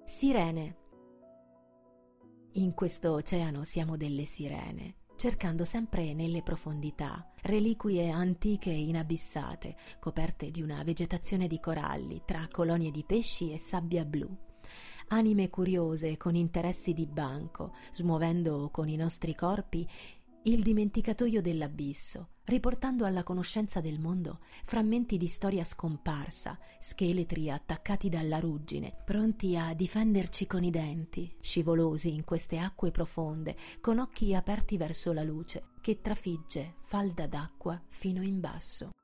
Sirene. In questo oceano siamo delle sirene, cercando sempre nelle profondità reliquie antiche e inabissate, coperte di una vegetazione di coralli, tra colonie di pesci e sabbia blu. Anime curiose con interessi di banco, smuovendo con i nostri corpi il dimenticatoio dell'abisso, riportando alla conoscenza del mondo frammenti di storia scomparsa, scheletri attaccati dalla ruggine, pronti a difenderci con i denti, scivolosi in queste acque profonde, con occhi aperti verso la luce, che trafigge falda d'acqua fino in basso.